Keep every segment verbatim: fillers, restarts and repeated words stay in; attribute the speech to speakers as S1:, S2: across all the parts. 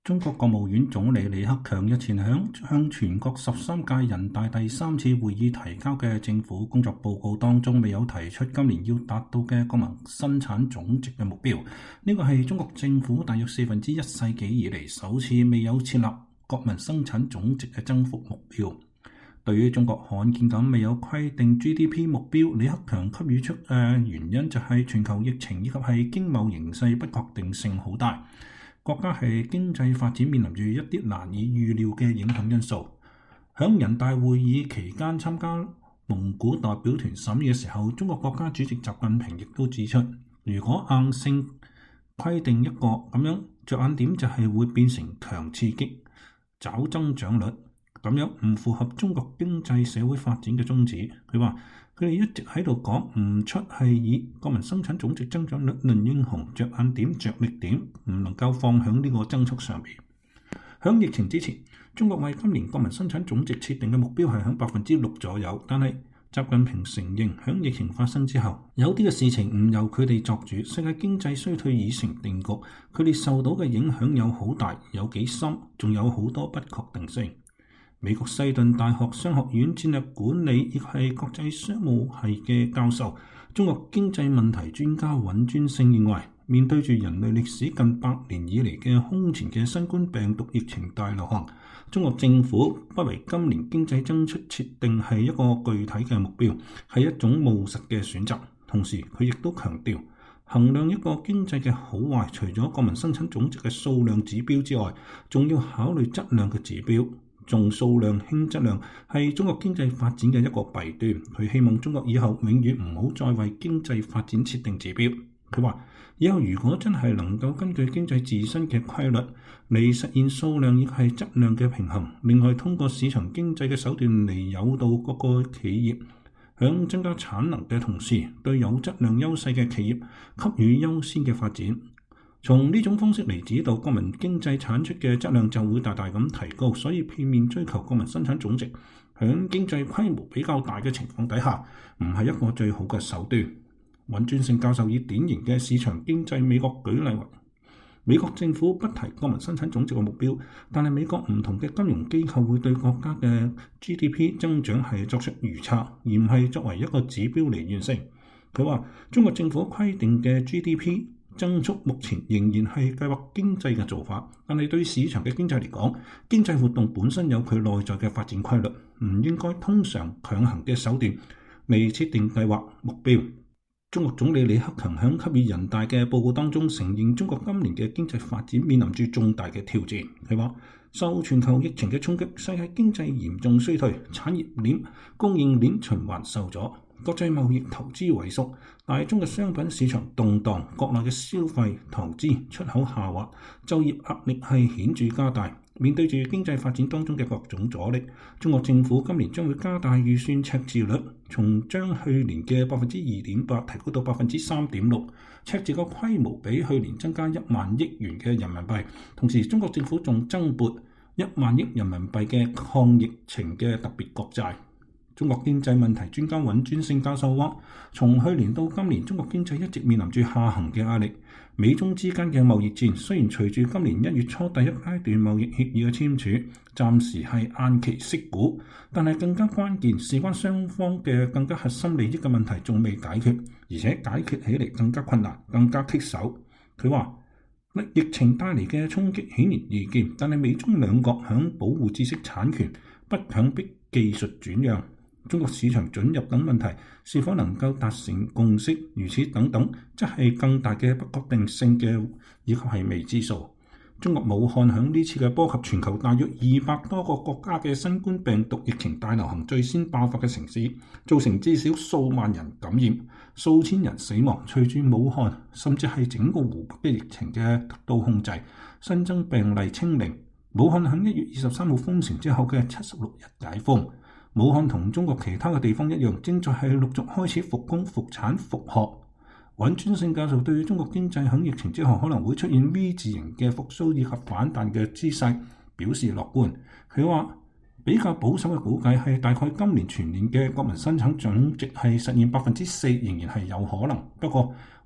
S1: 中國國務院總理李克強日前響向全國十三屆人大第三次會議提交嘅政府工作報告當中，未有提出今年要達到嘅國民生產總值嘅目標。呢個係中國政府大約四分之一世紀以嚟首次未有設立國民生產總值嘅增幅目標。對於中國罕見咁未有規定 G D P 目標，李克強給予出嘅原因就係全球疫情以及係經貿形勢不確定性好大。國家係經濟發展面臨住一啲難以預料嘅影響因素。響人大會議期間參加蒙古代表團審議嘅時候，中國國家主席習近平亦都指出，如果硬性規定一個咁樣着眼點，就係會變成強刺激、找增長率，咁樣唔符合中國經濟社會發展嘅宗旨。佢話佢哋一直喺度講唔出係以國民生產總值增長率論英雄，着眼點着力點唔能夠放響呢個增速上面。響疫情之前，中國為今年國民生產總值設定嘅目標係響百分之六左右，但係習近平承認響疫情發生之後，有啲嘅事情唔由佢哋作主，世界經濟衰退已成定局，佢哋受到嘅影響有好大，有幾深，仲有好多不確定性。美國西頓大學商學院戰略管理亦係國際商務系嘅教授、中國經濟問題專家尹尊勝認為，面對住人類歷史近百年以嚟嘅空前嘅新冠病毒疫情大流行，中國政府不為今年經濟增速設定係一個具體嘅目標，係一種務實嘅選擇。同時，佢亦都強調，衡量一個經濟嘅好壞，除咗國民生產總值嘅數量指標之外，仲要考慮質量嘅指標。重數量輕質量係中國經濟發展嘅一個弊端。佢希望中國以後永遠唔好再為經濟發展設定指標。佢話以後如果真係能夠根據經濟自身嘅規律嚟實現數量亦係質量嘅平衡，另外通過市場經濟嘅手段嚟誘導各個企業響增加產能嘅同時，對有質量優勢嘅企業給予優先嘅發展。從呢種方式嚟指導國民經濟產出嘅質量就會大大咁提高，所以片面追求國民生產總值，響經濟規模比較大嘅情況底下，唔係一個最好嘅手段。尹尊勝教授以典型嘅市場經濟美國舉例為，美國政府不提國民生產總值嘅目標，但係美國唔同嘅金融機構會對國家嘅 G D P 增長係作出預測，而唔係作為一個指標嚟完成。佢話中國政府規定嘅 G D P增速目前仍然係計劃經濟嘅做法，但係對市場嘅經濟嚟講，經濟活動本身有佢內在嘅發展規律，唔應該通常強行嘅手段嚟設定計劃目標。中國總理李克強喺給予人大嘅報告當中承認，中國今年嘅經濟發展面臨住重大嘅挑戰。佢話受全球疫情嘅衝擊，世界經濟嚴重衰退，產業鏈、供應鏈循環受阻，國際貿易投資萎縮，大宗嘅商品市場動盪，國內嘅消費、投資、出口下滑，就業壓力係顯著加大。面對住經濟發展當中嘅各種阻力，中國政府今年將會加大預算赤字率，從將去年嘅百分之二點八提高到百分之三點六，赤字個規模比去年增加一萬億元嘅人民幣。同時，中國政府仲增撥一萬億人民幣嘅抗疫情嘅特別國債。中國經濟問題專家尹尊勝教授話，從去年到今年，中國經濟一直面臨住下行嘅壓力。美中之間嘅貿易戰雖然隨住今年一月初第一階段貿易協議嘅簽署，暫時係偃旗息鼓，但係更加關鍵，事關雙方嘅更加核心利益嘅問題仲未解決，而且解決起嚟更加困難，更加棘手。佢話疫情帶嚟嘅衝擊顯而易見，但係美中兩國響保護知識產權、不強迫技術轉讓、中國市場准入等問題是否能夠達成共識，如此等等，則係更大嘅不確定性嘅，以及係未知數。中國武漢響呢次嘅波及全球大約二百多個國家嘅新冠病毒疫情大流行最先爆發嘅城市，造成至少數萬人感染、數千人死亡。隨住武漢甚至係整個湖北嘅疫情嘅得到控制，新增病例清零，武漢響一月二十三號封城之後嘅七十六日解封。武漢同中國其他嘅地方一樣，正在係陸續開始復工、復產、復學。尹尊勝教授對於中國經濟喺疫情之後可能會出現 V 字形嘅復甦以及反彈嘅姿勢表示樂觀。佢話比較保守嘅估計係大概今年全年嘅國民生產總值係實現百分之四，仍然係有可能。不過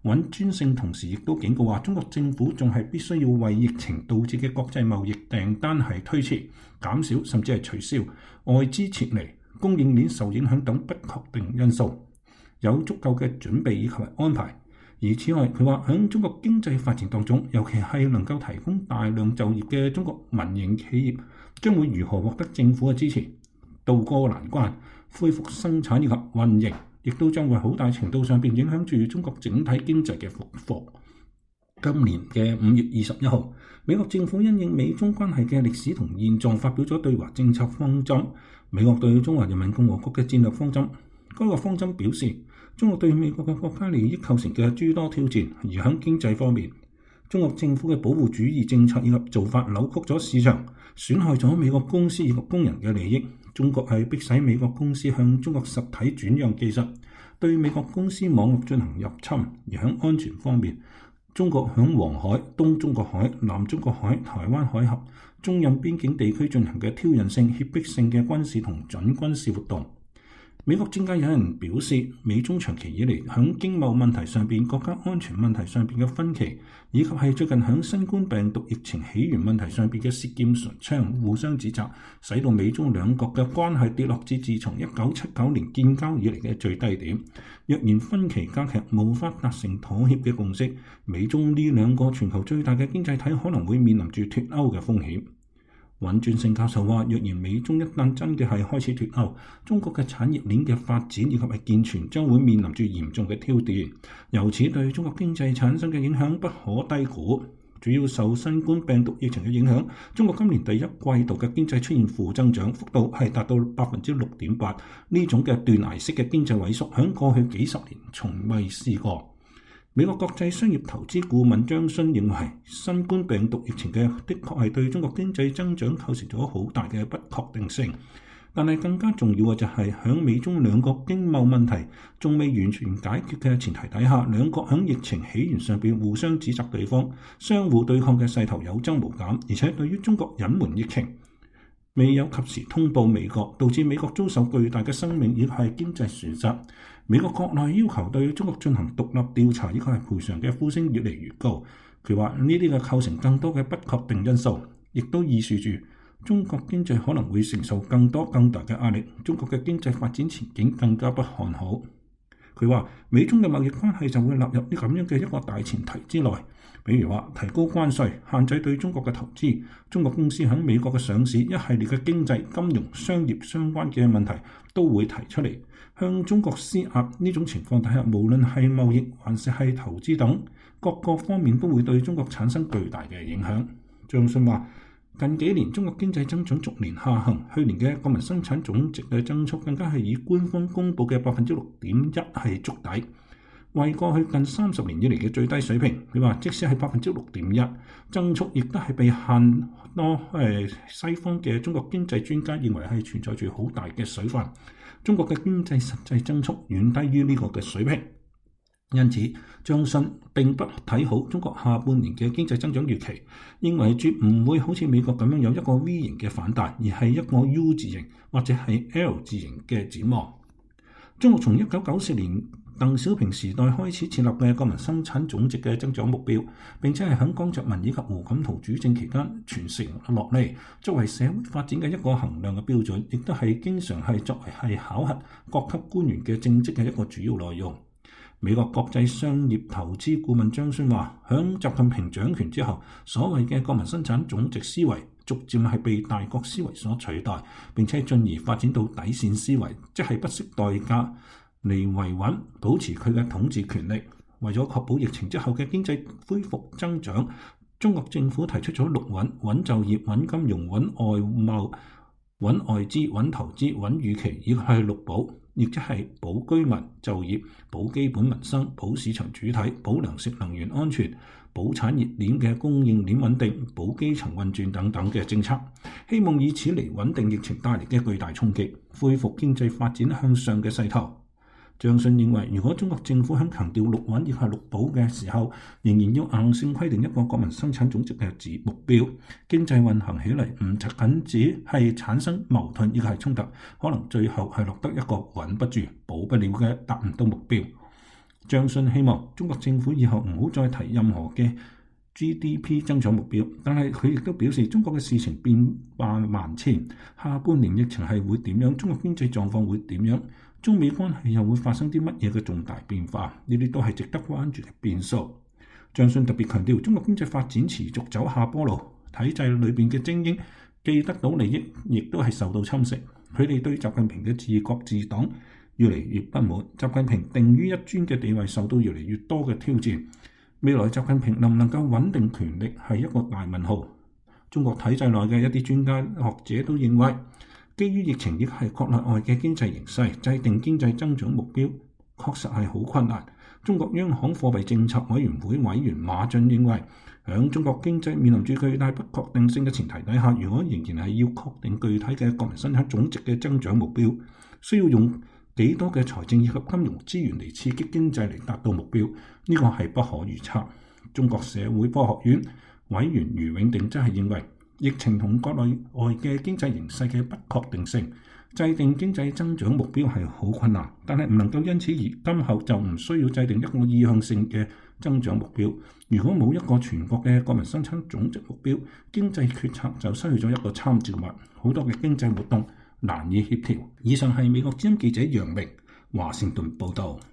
S1: 尹尊勝同時亦都警告話，中國政府仲係必須要為疫情導致嘅國際貿易訂單係推遲、減少甚至係取消、外資撤離、供應鏈受影響等不確定因素，有足夠嘅準備以及安排。而此外，佢話喺中國經濟發展當中，尤其係能夠提供大量就業嘅中國民營企業，將會如何獲得政府嘅支持，渡過難關，恢復生產以及運營，亦都將會好大程度上邊影響住中國整體經濟嘅復復。今年嘅五月二十一號，美國政府因應美中關係嘅歷史同現狀，發表咗對華政策方針。美國對中華人民共和國嘅戰略方針，該個方針表示，中國對美國嘅國家利益構成嘅諸多挑戰，而喺經濟方面，中國政府嘅保護主義政策以及做法扭曲咗市場，損害咗美國公司以及工人嘅利益。中國係迫使美國公司向中國實體轉讓技術，對美國公司網絡進行入侵。而喺安全方面，中國喺黃海、東中國海、南中國海、台灣海峽、中印邊境地區進行嘅挑釁性、脅迫性嘅軍事同準軍事活動。美國政界有人表示，美中長期以嚟喺經貿問題上邊、國家安全問題上邊嘅分歧，以及係最近喺新冠病毒疫情起源問題上邊嘅舌劍唇槍、互相指責，使到美中兩國嘅關係跌落至自從一九七九年建交以嚟嘅最低點。若然分歧加劇，無法達成妥協嘅共識，美中呢兩個全球最大嘅經濟體可能會面臨住脫歐嘅風險。尹尊勝教授話，若然美中一旦真嘅係開始脫歐，中國嘅產業鏈嘅發展以及係健全將會面臨住嚴重嘅挑戰，由此對中國經濟產生嘅影響不可低估。主要受新冠病毒疫情嘅影響，中國今年第一季度嘅經濟出現負增長，幅度係達到百分之六點八，呢種嘅斷崖式嘅經濟萎縮，響過去幾十年從未試過。美國國際商業投資顧問張勳認為，新冠病毒疫情嘅的確係對中國經濟增長構成咗好大嘅不確定性，但係更加重要嘅就係喺美中兩國經貿問題仲未完全解決嘅前提底下，兩國喺疫情起源上邊互相指責對方，相互對抗嘅勢頭有增無減，而且對於中國隱瞞疫情未有及時通報美國，導致美國遭受巨大嘅生命以及係經濟損失。美國國內要求對中國進行獨立調查以及係賠償嘅呼聲越嚟越高。佢話呢啲嘅構成更多嘅不確定因素，亦都意味住中國經濟可能會承受更多更大嘅壓力，中國嘅經濟發展前景更加不看好。佢話美中嘅貿易關係就會納入呢咁樣嘅一個大前提之內，比如話提高關稅、限制對中國嘅投資、中國公司喺美國嘅上市，一系列嘅經濟、金融、商業相關嘅問題都會提出嚟，向中國施壓。呢種情況底下，無論係貿易還是係投資等各個方面都會對中國產生巨大嘅影響。張勳話，近幾年中國經濟增長逐年下行，去年嘅國民生產總值嘅增速更加係以官方公佈嘅百分之六點一係觸底，為過去近三十年以嚟嘅最低水平。佢話即使係百分之六點一增速，亦都係被限多誒西方嘅中國經濟專家認為係存在住好大嘅水分。中國嘅經濟實際增速遠低於呢個嘅水平。因此，張勳並不睇好中國下半年嘅經濟增長預期，認為絕唔會好似美國咁樣有一個 V 型嘅反彈，而係一個 U 字型或者係 L 字型嘅展望。中國從一九九四年鄧小平時代開始設立嘅國民生產總值嘅增長目標，並且係喺江澤民以及胡錦濤主政期間傳承落嚟，作為社會發展嘅一個衡量嘅標準，亦都係經常係作為係考核各級官員嘅政績嘅一個主要內容。美國國際商業投資顧問張勳話，響習近平掌權之後，所謂嘅國民生產總值思維逐漸係被大國思維所取代，並且進而發展到底線思維，即係不惜代價嚟維穩保持佢嘅統治權力。為咗確保疫情之後嘅經濟恢復增長，中國政府提出咗六穩：穩就業、穩金融、穩外貿、穩外資、穩投資、穩預期，以及係六保。亦即係保居民就業、保基本民生、保市場主體、保糧食能源安全、保產業鏈嘅供應鏈穩定、保基層運轉等等嘅政策，希望以此嚟穩定疫情帶嚟嘅巨大衝擊，恢復經濟發展向上嘅勢頭。張勳認為，如果中國政府喺強調六穩亦係六保嘅時候，仍然要硬性規定一個國民生產總值嘅指目標，經濟運行起嚟唔僅止係產生矛盾，亦係衝突，可能最後係落得一個穩不住、保不了嘅達唔到目標。 張信希望中國政府以後唔好再提任何嘅 G D P 增長目標，但係佢亦都表示中國嘅事情變化萬千，下半年疫情係會點樣，中國經濟狀況會點樣，中美關係又會發生啲乜嘢嘅重大變化，呢啲都係值得關注嘅變數。張信特別強調，中國經濟發展持續走下坡路，體制裏邊嘅精英既得到利益，亦都係受到侵蝕。佢哋對習近平嘅治國治黨越嚟越不滿，習近平定於一尊嘅地位受到越嚟越多嘅挑戰。未來習近平能唔能夠穩定權力係一個大問號。中國體制內嘅一啲專家學者都認為，基於疫情亦係國內外嘅經濟形勢，制定經濟增長目標確實係好困難。中國央行貨幣政策委員會委員馬駿認為，響中國經濟面臨住巨大不確定性嘅前提底下，如果仍然係要確定具體嘅國民生產總值嘅增長目標，需要用幾多嘅財政以及金融資源嚟刺激經濟嚟達到目標，呢個係不可預測。中國社會科學院委員余永定則係認為，疫情同國內外嘅經濟形勢嘅不確定性，制定經濟增長目標係好困難，但係唔能夠因此而今後就唔需要制定一個意向性嘅增長目標。如果冇一個全國嘅國民生產總值目標，經濟決策就失去咗一個參照物，好多嘅經濟活動難以協調。以上係美國之音記者楊明華盛頓報道。